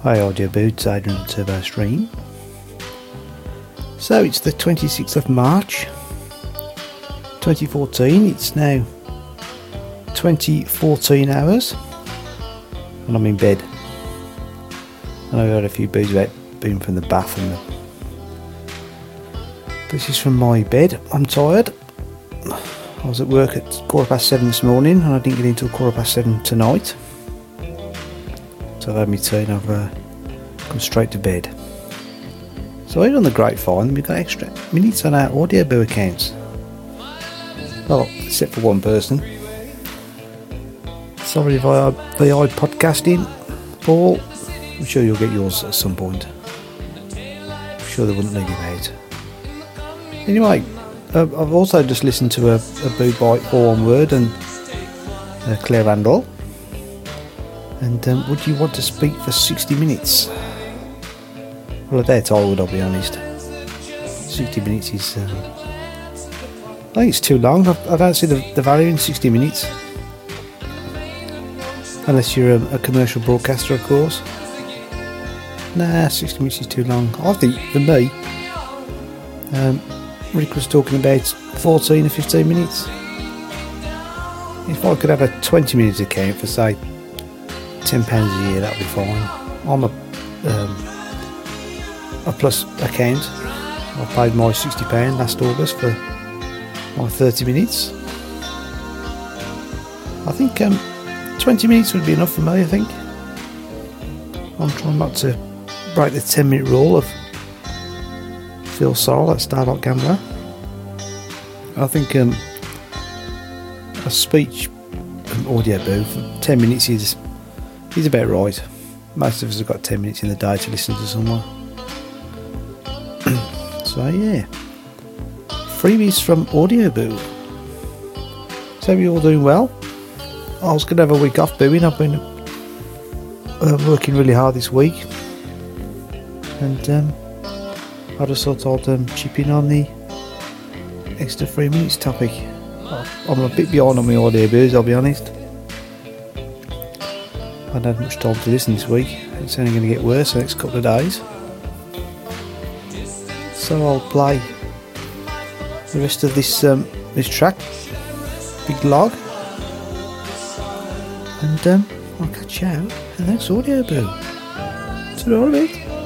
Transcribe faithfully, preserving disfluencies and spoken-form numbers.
Hi Audio Boots, Adrian Turbo Stream. So it's the twenty-sixth of March twenty fourteen, it's now twenty fourteen hours and I'm in bed. And I've had a few boos about being from the bath and the... This is from my bed. I'm tired. I was at work at quarter past seven this morning and I didn't get in until quarter past seven tonight. So I've had my tea and I've uh, come straight to bed. So I on the grapevine we've got extra minutes on our Audio Boo accounts. Well, except for one person. Sorry via V I podcasting, Paul. I'm sure you'll get yours at some point. I'm sure they wouldn't leave you out. Anyway, uh, I've also just listened to a, a Boo Bite All One Word and uh, Claire Randall. And um, would you want to speak for sixty minutes? Well, at that time, would I be honest? sixty minutes is... Um, I think it's too long. I, I don't see the, the value in sixty minutes. Unless you're a, a commercial broadcaster, of course. Nah, sixty minutes is too long. I think, for me, um, Rick was talking about fourteen or fifteen minutes. If I could have a twenty minute account for, say, ten pounds a year, that'd be fine. I'm a... Um, a plus account. I paid my sixty pounds last August for my thirty minutes. I think um, twenty minutes would be enough for me, I think. I'm trying not to break the ten minute rule of Phil Sorrell at Starlight Gambler. I think um, a speech um, audio boo for ten minutes is, is about right. Most of us have got ten minutes in the day to listen to someone. So yeah, freebies from Audio Boo. So you're all doing well. I was going to have a week off booing. I've been uh, working really hard this week, and um, I just thought I'd um, chip in on the extra three minutes topic. I'm a bit behind on my Audio Boos, I'll be honest. I haven't had much time to listen this week. It's only going to get worse the next couple of days. So I'll play the rest of this um, this track, Big Log, and um, I'll catch you out in the next Audio Boo. See you all right.